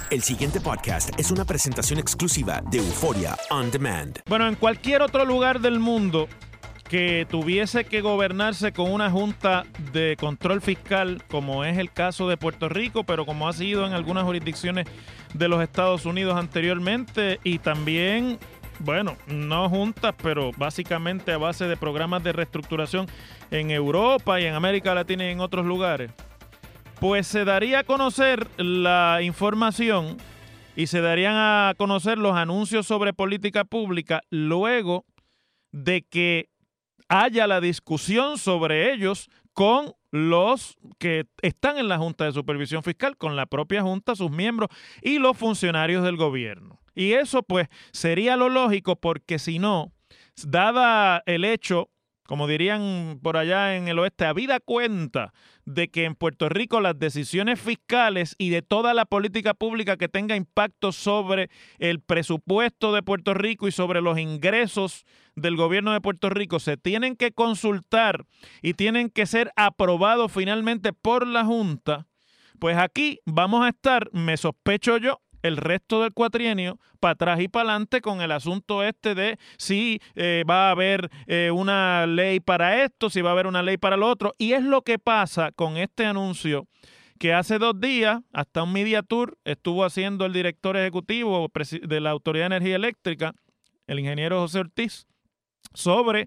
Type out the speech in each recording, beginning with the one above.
El siguiente podcast es una presentación exclusiva de Euphoria On Demand. Bueno, en cualquier otro lugar del mundo que tuviese que gobernarse con una junta de control fiscal, como es el caso de Puerto Rico, pero como ha sido en algunas jurisdicciones de los Estados Unidos anteriormente, y también, bueno, no juntas, pero básicamente a base de programas de reestructuración en Europa y en América Latina y en otros lugares, pues se daría a conocer la información y se darían a conocer los anuncios sobre política pública luego de que haya la discusión sobre ellos con los que están en la Junta de Supervisión Fiscal, con la propia Junta, sus miembros y los funcionarios del gobierno. Y eso pues sería lo lógico, porque si no, dada el hecho, como dirían por allá en el oeste, habida cuenta de que en Puerto Rico las decisiones fiscales y de toda la política pública que tenga impacto sobre el presupuesto de Puerto Rico y sobre los ingresos del gobierno de Puerto Rico se tienen que consultar y tienen que ser aprobados finalmente por la Junta, pues aquí vamos a estar, me sospecho yo, el resto del cuatrienio para atrás y para adelante con el asunto este de si va a haber una ley para esto, si va a haber una ley para lo otro. Y es lo que pasa con este anuncio que hace 2 días, hasta un media tour, estuvo haciendo el director ejecutivo de la Autoridad de Energía Eléctrica, el ingeniero José Ortiz, sobre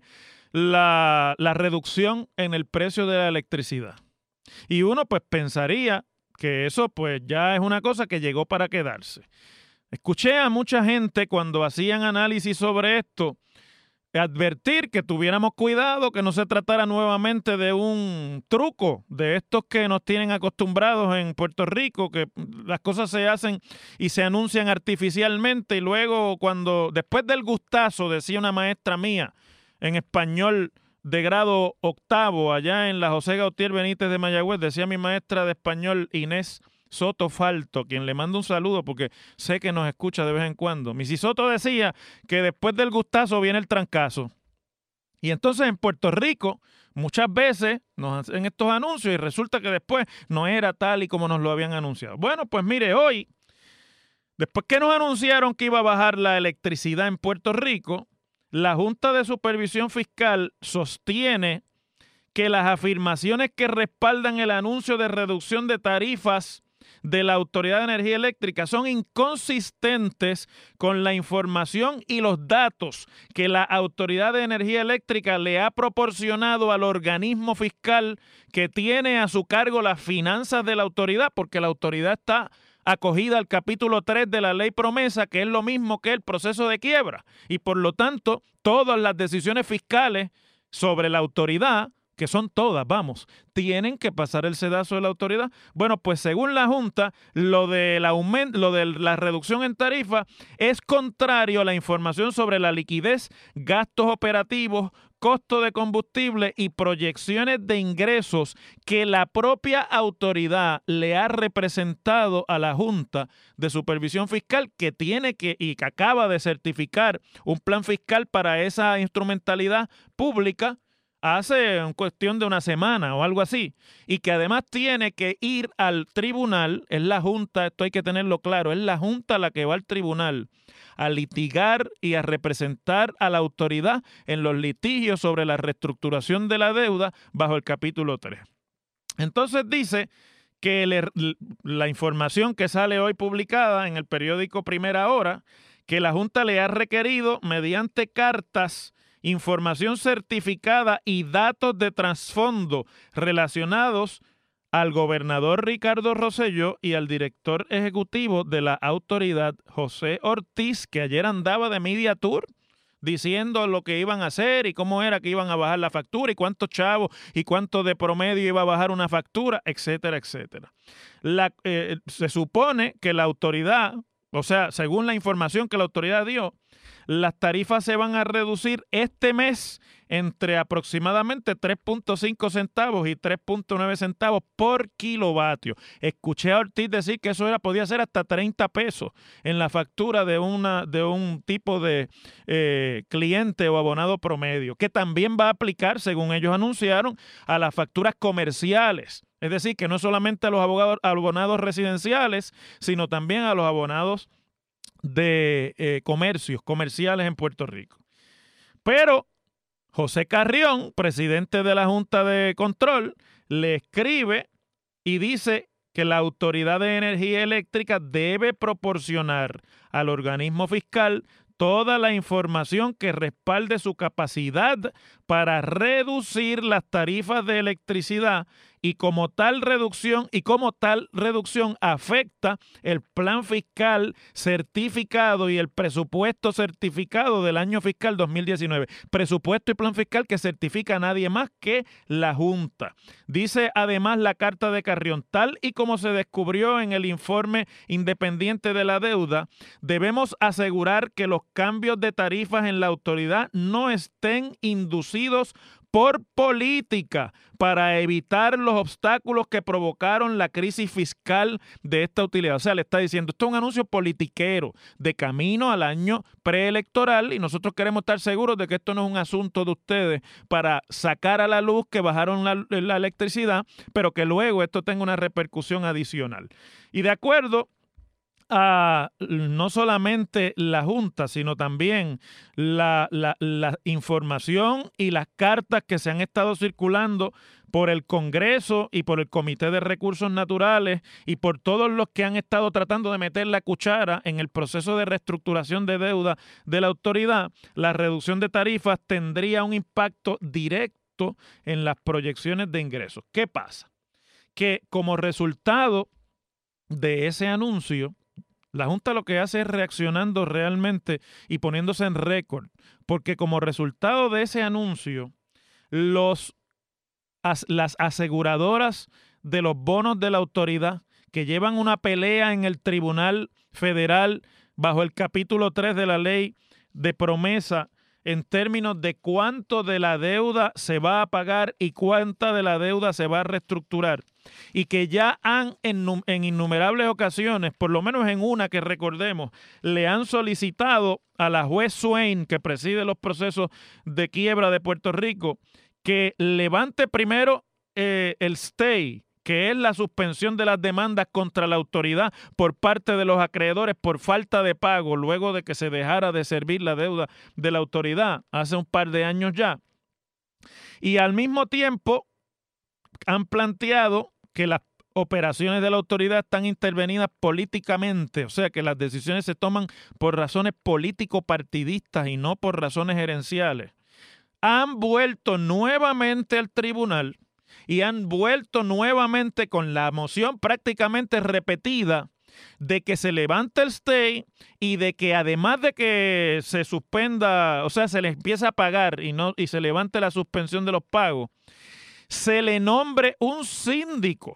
la reducción en el precio de la electricidad. Y uno pues pensaría que eso pues ya es una cosa que llegó para quedarse. Escuché a mucha gente cuando hacían análisis sobre esto advertir que tuviéramos cuidado, que no se tratara nuevamente de un truco de estos que nos tienen acostumbrados en Puerto Rico, que las cosas se hacen y se anuncian artificialmente y luego después del gustazo, decía una maestra mía en español de grado 8 allá en la José Gautier Benítez de Mayagüez, decía mi maestra de español Inés Soto Falto, quien le mando un saludo porque sé que nos escucha de vez en cuando. Missy Soto decía que después del gustazo viene el trancazo. Y entonces en Puerto Rico muchas veces nos hacen estos anuncios y resulta que después no era tal y como nos lo habían anunciado. Bueno, pues mire, hoy, después que nos anunciaron que iba a bajar la electricidad en Puerto Rico, la Junta de Supervisión Fiscal sostiene que las afirmaciones que respaldan el anuncio de reducción de tarifas de la Autoridad de Energía Eléctrica son inconsistentes con la información y los datos que la Autoridad de Energía Eléctrica le ha proporcionado al organismo fiscal que tiene a su cargo las finanzas de la autoridad, porque la autoridad está acogida al capítulo 3 de la ley promesa, que es lo mismo que el proceso de quiebra. Y por lo tanto, todas las decisiones fiscales sobre la autoridad, que son todas, tienen que pasar el sedazo de la autoridad. Bueno, pues según la Junta, lo de la reducción en tarifa es contrario a la información sobre la liquidez, gastos operativos, costo de combustible y proyecciones de ingresos que la propia autoridad le ha representado a la Junta de Supervisión Fiscal, que que acaba de certificar un plan fiscal para esa instrumentalidad pública hace cuestión de una semana o algo así, y que además tiene que ir al tribunal. Es la Junta, esto hay que tenerlo claro, es la Junta la que va al tribunal a litigar y a representar a la autoridad en los litigios sobre la reestructuración de la deuda bajo el capítulo 3. Entonces dice que la información que sale hoy publicada en el periódico Primera Hora, que la Junta le ha requerido mediante cartas información certificada y datos de trasfondo relacionados al gobernador Ricardo Rosselló y al director ejecutivo de la autoridad, José Ortiz, que ayer andaba de media tour diciendo lo que iban a hacer y cómo era que iban a bajar la factura y cuántos chavos y cuánto de promedio iba a bajar una factura, etcétera, etcétera. Se supone que la autoridad, o sea, según la información que la autoridad dio, las tarifas se van a reducir este mes entre aproximadamente 3.5 centavos y 3.9 centavos por kilovatio. Escuché a Ortiz decir que eso podía ser hasta 30 pesos en la factura de un tipo de cliente o abonado promedio, que también va a aplicar, según ellos anunciaron, a las facturas comerciales. Es decir, que no solamente a los abonados residenciales, sino también a los abonados de comercios comerciales en Puerto Rico. Pero José Carrión, presidente de la Junta de Control, le escribe y dice que la Autoridad de Energía Eléctrica debe proporcionar al organismo fiscal toda la información que respalde su capacidad para reducir las tarifas de electricidad y como tal reducción afecta el plan fiscal certificado y el presupuesto certificado del año fiscal 2019. Presupuesto y plan fiscal que certifica a nadie más que la Junta. Dice además la carta de Carrión, tal y como se descubrió en el informe independiente de la deuda, debemos asegurar que los cambios de tarifas en la autoridad no estén inducidos por política para evitar los obstáculos que provocaron la crisis fiscal de esta utilidad. O sea, le está diciendo, esto es un anuncio politiquero de camino al año preelectoral y nosotros queremos estar seguros de que esto no es un asunto de ustedes para sacar a la luz que bajaron la electricidad, pero que luego esto tenga una repercusión adicional. Y de acuerdo a no solamente la Junta, sino también la información y las cartas que se han estado circulando por el Congreso y por el Comité de Recursos Naturales y por todos los que han estado tratando de meter la cuchara en el proceso de reestructuración de deuda de la autoridad, la reducción de tarifas tendría un impacto directo en las proyecciones de ingresos. ¿Qué pasa? Que como resultado de ese anuncio, la Junta lo que hace es reaccionando realmente y poniéndose en récord, porque como resultado de ese anuncio, las aseguradoras de los bonos de la autoridad que llevan una pelea en el Tribunal Federal bajo el capítulo 3 de la ley de promesa en términos de cuánto de la deuda se va a pagar y cuánta de la deuda se va a reestructurar, y que ya han en innumerables ocasiones, por lo menos en una que recordemos, le han solicitado a la juez Swain, que preside los procesos de quiebra de Puerto Rico, que levante primero el stay, que es la suspensión de las demandas contra la autoridad por parte de los acreedores por falta de pago luego de que se dejara de servir la deuda de la autoridad hace un par de años ya. Y al mismo tiempo han planteado que las operaciones de la autoridad están intervenidas políticamente, o sea que las decisiones se toman por razones político-partidistas y no por razones gerenciales. Han vuelto nuevamente al tribunal y han vuelto nuevamente con la moción prácticamente repetida de que se levante el stay y de que además de que se suspenda, o sea, se le empieza a pagar y se levante la suspensión de los pagos, se le nombre un síndico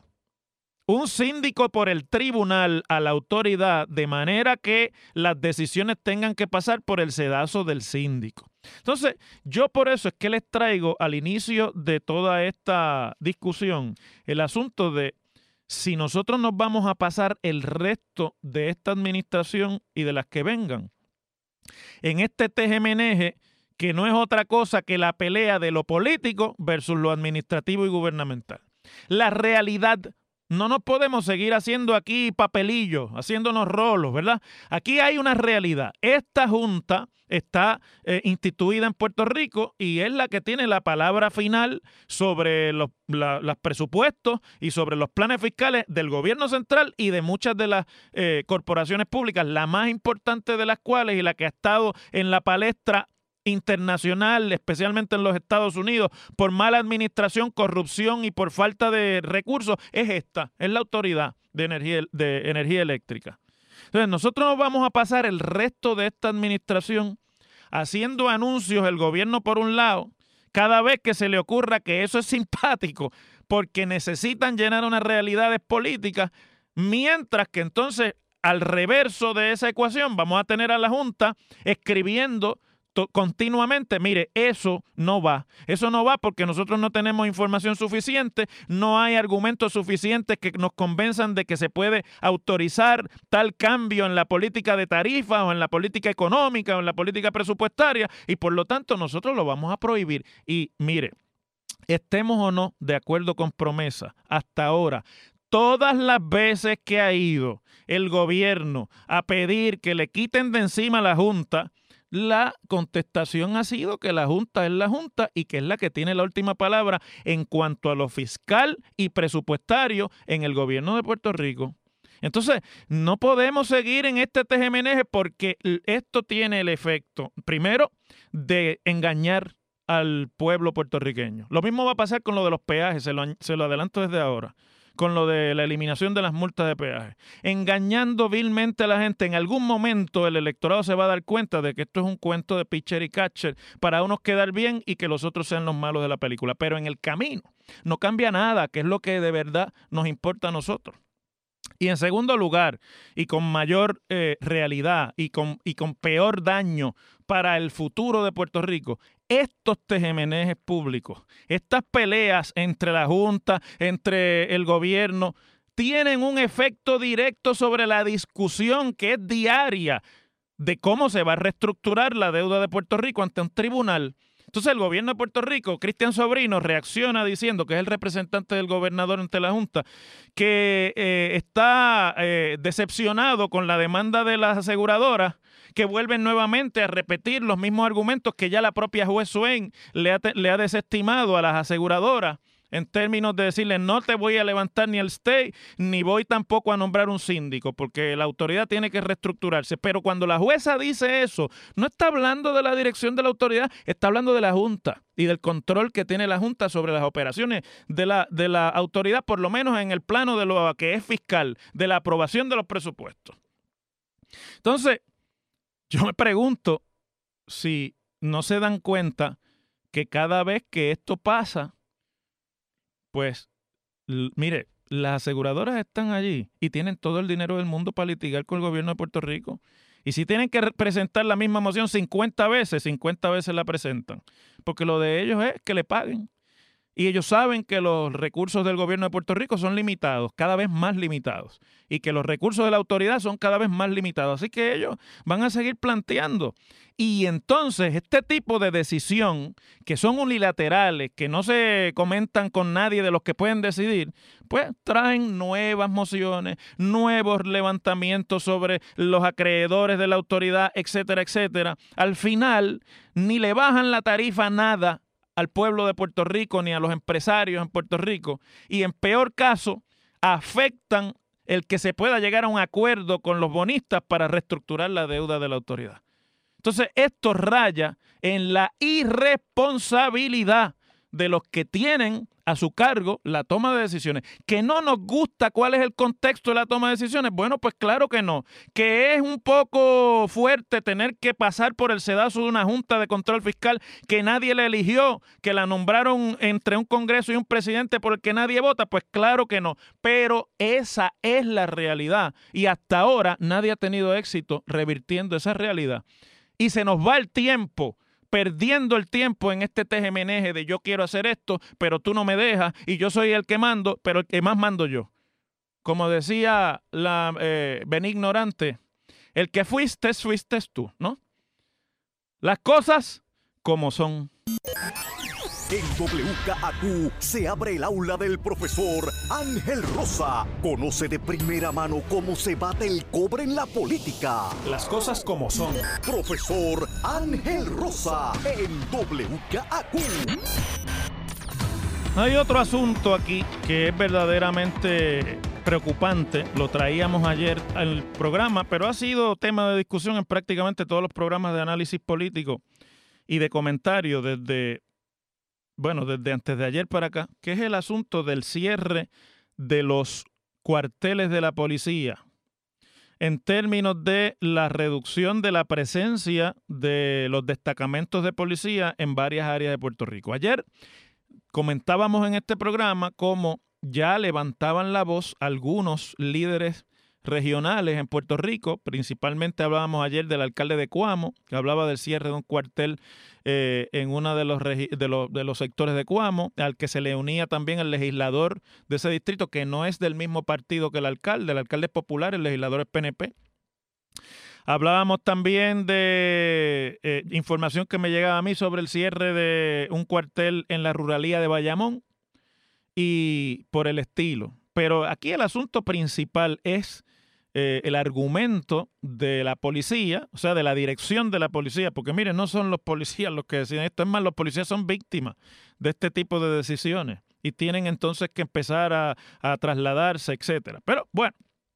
por el tribunal a la autoridad, de manera que las decisiones tengan que pasar por el sedazo del síndico. Entonces, yo por eso es que les traigo al inicio de toda esta discusión el asunto de si nosotros nos vamos a pasar el resto de esta administración y de las que vengan en este teje-meneje que no es otra cosa que la pelea de lo político versus lo administrativo y gubernamental. La realidad, no nos podemos seguir haciendo aquí papelillos, haciéndonos rolos, ¿verdad? Aquí hay una realidad. Esta Junta está instituida en Puerto Rico y es la que tiene la palabra final sobre los presupuestos y sobre los planes fiscales del gobierno central y de muchas de las corporaciones públicas, la más importante de las cuales y la que ha estado en la palestra internacional, especialmente en los Estados Unidos, por mala administración, corrupción y por falta de recursos, es la Autoridad de Energía Eléctrica. Entonces, nosotros nos vamos a pasar el resto de esta administración haciendo anuncios, el gobierno por un lado, cada vez que se le ocurra que eso es simpático, porque necesitan llenar unas realidades políticas, mientras que entonces al reverso de esa ecuación vamos a tener a la Junta escribiendo continuamente, mire, eso no va porque nosotros no tenemos información suficiente, no hay argumentos suficientes que nos convenzan de que se puede autorizar tal cambio en la política de tarifa o en la política económica o en la política presupuestaria y por lo tanto nosotros lo vamos a prohibir. Y mire, estemos o no de acuerdo con promesa, hasta ahora, todas las veces que ha ido el gobierno a pedir que le quiten de encima a la Junta, la contestación ha sido que la Junta es la Junta y que es la que tiene la última palabra en cuanto a lo fiscal y presupuestario en el gobierno de Puerto Rico. Entonces, no podemos seguir en este tejemeneje porque esto tiene el efecto, primero, de engañar al pueblo puertorriqueño. Lo mismo va a pasar con lo de los peajes, se lo adelanto desde ahora, con lo de la eliminación de las multas de peaje. Engañando vilmente a la gente, en algún momento el electorado se va a dar cuenta de que esto es un cuento de pitcher y catcher para unos quedar bien y que los otros sean los malos de la película. Pero en el camino no cambia nada, que es lo que de verdad nos importa a nosotros. Y en segundo lugar, y con mayor realidad y con peor daño para el futuro de Puerto Rico, estos tejemenejes públicos, estas peleas entre la Junta, entre el gobierno, tienen un efecto directo sobre la discusión que es diaria de cómo se va a reestructurar la deuda de Puerto Rico ante un tribunal. Entonces el gobierno de Puerto Rico, Cristian Sobrino, reacciona diciendo que es el representante del gobernador ante la Junta, que está decepcionado con la demanda de las aseguradoras, que vuelven nuevamente a repetir los mismos argumentos que ya la propia juez Swain le ha desestimado a las aseguradoras en términos de decirle no te voy a levantar ni el stay, ni voy tampoco a nombrar un síndico, porque la autoridad tiene que reestructurarse. Pero cuando la jueza dice eso, no está hablando de la dirección de la autoridad, está hablando de la Junta y del control que tiene la Junta sobre las operaciones de la autoridad, por lo menos en el plano de lo que es fiscal, de la aprobación de los presupuestos. Entonces, yo me pregunto si no se dan cuenta que cada vez que esto pasa, pues, mire, las aseguradoras están allí y tienen todo el dinero del mundo para litigar con el gobierno de Puerto Rico. Y si tienen que presentar la misma moción 50 veces la presentan. Porque lo de ellos es que le paguen. Y ellos saben que los recursos del gobierno de Puerto Rico son limitados, cada vez más limitados. Y que los recursos de la autoridad son cada vez más limitados. Así que ellos van a seguir planteando. Y entonces este tipo de decisión, que son unilaterales, que no se comentan con nadie de los que pueden decidir, pues traen nuevas mociones, nuevos levantamientos sobre los acreedores de la autoridad, etcétera, etcétera. Al final, ni le bajan la tarifa nada al pueblo de Puerto Rico ni a los empresarios en Puerto Rico y en peor caso afectan el que se pueda llegar a un acuerdo con los bonistas para reestructurar la deuda de la autoridad. Entonces esto raya en la irresponsabilidad de los que tienen a su cargo la toma de decisiones. ¿Que no nos gusta cuál es el contexto de la toma de decisiones? Bueno, pues claro que no. ¿Que es un poco fuerte tener que pasar por el sedazo de una Junta de Control Fiscal que nadie le eligió, que la nombraron entre un Congreso y un presidente por el que nadie vota? Pues claro que no. Pero esa es la realidad. Y hasta ahora nadie ha tenido éxito revirtiendo esa realidad. Y se nos va el tiempo, perdiendo el tiempo en este tejemeneje de yo quiero hacer esto, pero tú no me dejas y yo soy el que mando, pero el que más mando yo. Como decía la Benigno Orante, el que fuiste tú, ¿no? Las cosas como son. En WKAQ se abre el aula del profesor Ángel Rosa. Conoce de primera mano cómo se bate el cobre en la política. Las cosas como son. Profesor Ángel Rosa en WKAQ. Hay otro asunto aquí que es verdaderamente preocupante. Lo traíamos ayer al programa, pero ha sido tema de discusión en prácticamente todos los programas de análisis político y de comentario desde antes de ayer para acá, que es el asunto del cierre de los cuarteles de la policía en términos de la reducción de la presencia de los destacamentos de policía en varias áreas de Puerto Rico. Ayer comentábamos en este programa cómo ya levantaban la voz algunos líderes regionales en Puerto Rico. Principalmente hablábamos ayer del alcalde de Coamo, que hablaba del cierre de un cuartel en uno de los sectores de Coamo, al que se le unía también el legislador de ese distrito, que no es del mismo partido que el alcalde es popular, el legislador es PNP. Hablábamos también de información que me llegaba a mí sobre el cierre de un cuartel en la ruralía de Bayamón y por el estilo. Pero aquí el asunto principal es el argumento de la policía, o sea, de la dirección de la policía, porque miren, no son los policías los que deciden esto, es más, los policías son víctimas de este tipo de decisiones y tienen entonces que empezar a trasladarse, etcétera. Pero bueno,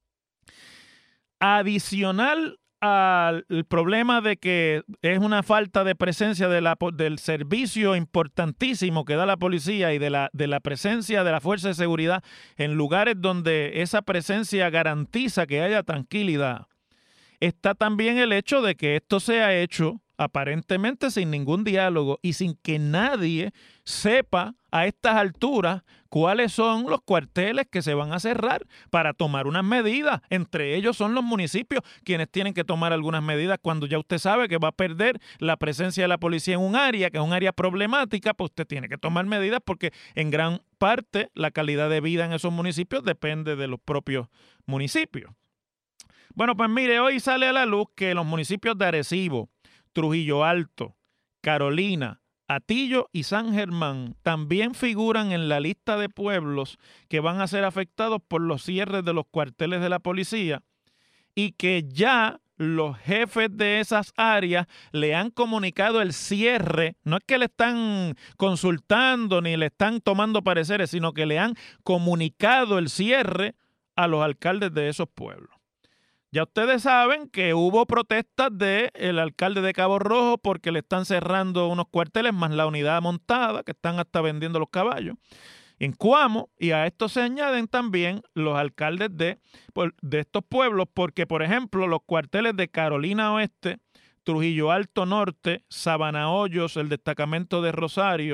adicional al problema de que es una falta de presencia del servicio importantísimo que da la policía y de la presencia de la fuerza de seguridad en lugares donde esa presencia garantiza que haya tranquilidad, está también el hecho de que esto se ha hecho aparentemente sin ningún diálogo y sin que nadie sepa a estas alturas cuáles son los cuarteles que se van a cerrar para tomar unas medidas. Entre ellos son los municipios quienes tienen que tomar algunas medidas cuando ya usted sabe que va a perder la presencia de la policía en un área, que es un área problemática, pues usted tiene que tomar medidas porque en gran parte la calidad de vida en esos municipios depende de los propios municipios. Bueno, pues mire, hoy sale a la luz que los municipios de Arecibo, Trujillo Alto, Carolina, Atillo y San Germán también figuran en la lista de pueblos que van a ser afectados por los cierres de los cuarteles de la policía y que ya los jefes de esas áreas le han comunicado el cierre. No es que le están consultando ni le están tomando pareceres, sino que le han comunicado el cierre a los alcaldes de esos pueblos. Ya ustedes saben que hubo protestas del alcalde de Cabo Rojo porque le están cerrando unos cuarteles más la unidad montada, que están hasta vendiendo los caballos, en Coamo, y a esto se añaden también los alcaldes de estos pueblos, porque, por ejemplo, los cuarteles de Carolina Oeste, Trujillo Alto Norte, Sabana Hoyos, el destacamento de Rosario,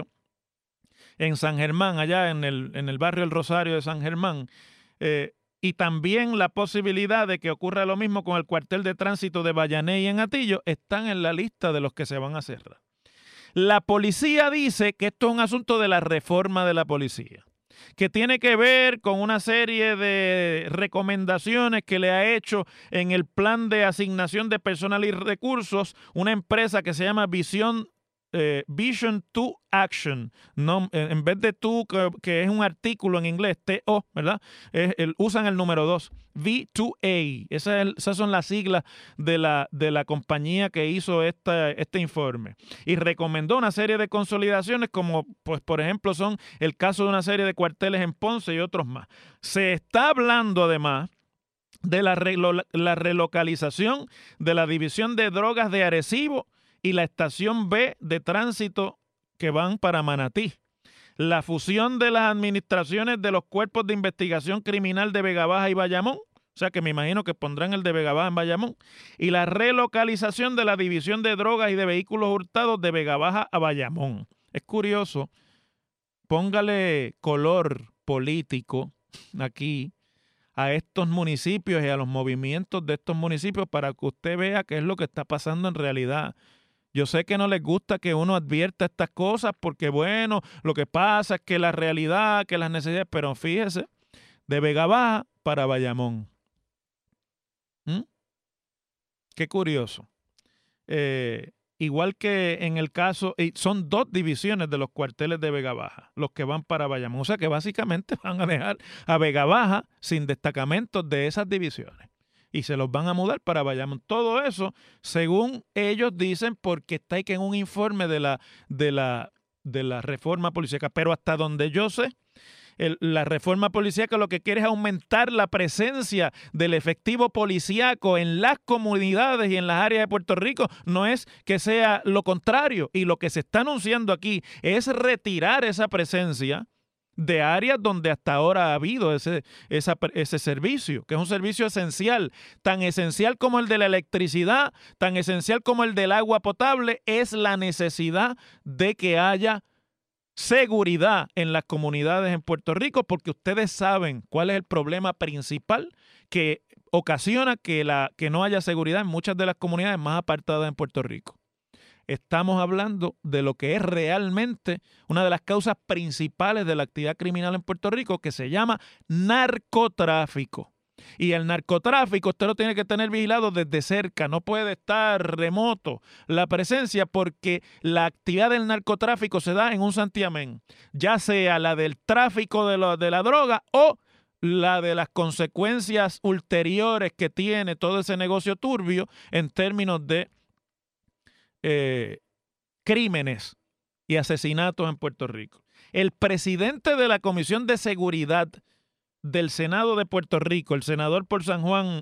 en San Germán, allá en el barrio El Rosario de San Germán, y también la posibilidad de que ocurra lo mismo con el cuartel de tránsito de Bayaney en Atillo, están en la lista de los que se van a cerrar. La policía dice que esto es un asunto de la reforma de la policía, que tiene que ver con una serie de recomendaciones que le ha hecho en el plan de asignación de personal y recursos una empresa que se llama Vision to Action, no, en vez de que es un artículo en inglés, TO, ¿verdad? Usan el número 2, V2A. Esas son las siglas de la compañía que hizo este informe. Y recomendó una serie de consolidaciones como, pues, por ejemplo, son el caso de una serie de cuarteles en Ponce y otros más. Se está hablando además de la relocalización de la División de Drogas de Arecibo y la estación B de tránsito que van para Manatí. La fusión de las administraciones de los cuerpos de investigación criminal de Vegabaja y Bayamón, o sea que me imagino que pondrán el de Vegabaja en Bayamón, y la relocalización de la División de Drogas y de Vehículos Hurtados de Vegabaja a Bayamón. Es curioso, póngale color político aquí a estos municipios y a los movimientos de estos municipios para que usted vea qué es lo que está pasando en realidad. Yo sé que no les gusta que uno advierta estas cosas porque, bueno, lo que pasa es que la realidad, que las necesidades, pero fíjese, de Vegabaja para Bayamón. Qué curioso. Igual que en el caso, son 2 divisiones de los cuarteles de Vegabaja, los que van para Bayamón. O sea que básicamente van a dejar a Vegabaja sin destacamentos de esas divisiones. Y se los van a mudar para Bayamón. Todo eso, según ellos dicen, porque está ahí que en un informe de la reforma policíaca. Pero hasta donde yo sé, la reforma policíaca lo que quiere es aumentar la presencia del efectivo policíaco en las comunidades y en las áreas de Puerto Rico. No es que sea lo contrario. Y lo que se está anunciando aquí es retirar esa presencia de áreas donde hasta ahora ha habido ese servicio, que es un servicio esencial, tan esencial como el de la electricidad, tan esencial como el del agua potable, es la necesidad de que haya seguridad en las comunidades en Puerto Rico, porque ustedes saben cuál es el problema principal que ocasiona que no haya seguridad en muchas de las comunidades más apartadas en Puerto Rico. Estamos hablando de lo que es realmente una de las causas principales de la actividad criminal en Puerto Rico, que se llama narcotráfico. Y el narcotráfico usted lo tiene que tener vigilado desde cerca, no puede estar remoto la presencia, porque la actividad del narcotráfico se da en un santiamén, ya sea la del tráfico de la droga o la de las consecuencias ulteriores que tiene todo ese negocio turbio en términos de crímenes y asesinatos en Puerto Rico. El presidente de la Comisión de Seguridad del Senado de Puerto Rico, el senador por San Juan,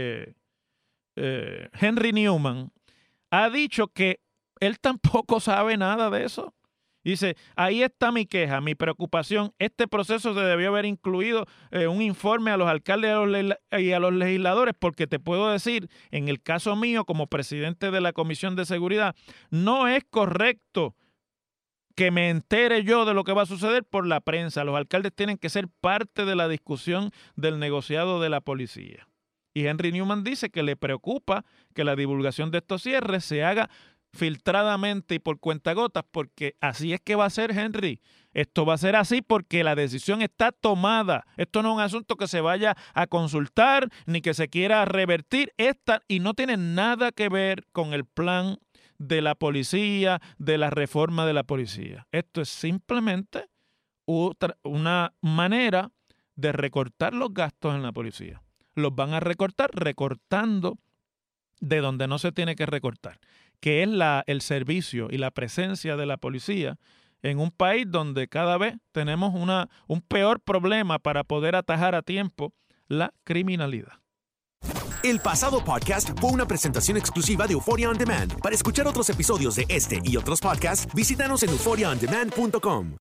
Henry Newman, ha dicho que él tampoco sabe nada de eso. Dice, ahí está mi queja, mi preocupación. Este proceso se debió haber incluido un informe a los alcaldes y a los legisladores, porque te puedo decir, en el caso mío, como presidente de la Comisión de Seguridad, no es correcto que me entere yo de lo que va a suceder por la prensa. Los alcaldes tienen que ser parte de la discusión del negociado de la policía. Y Henry Newman dice que le preocupa que la divulgación de estos cierres se haga filtradamente y por cuentagotas, porque así es que va a ser, Henry. Esto va a ser así porque la decisión está tomada. Esto no es un asunto que se vaya a consultar ni que se quiera revertir. Y no tiene nada que ver con el plan de la policía, de la reforma de la policía. Esto es simplemente una manera de recortar los gastos en la policía. Los van a recortar recortando de donde no se tiene que recortar, que es el servicio y la presencia de la policía en un país donde cada vez tenemos un peor problema para poder atajar a tiempo la criminalidad. El pasado podcast fue una presentación exclusiva de Euphoria On Demand. Para escuchar otros episodios de este y otros podcasts, visítanos en euphoriaondemand.com.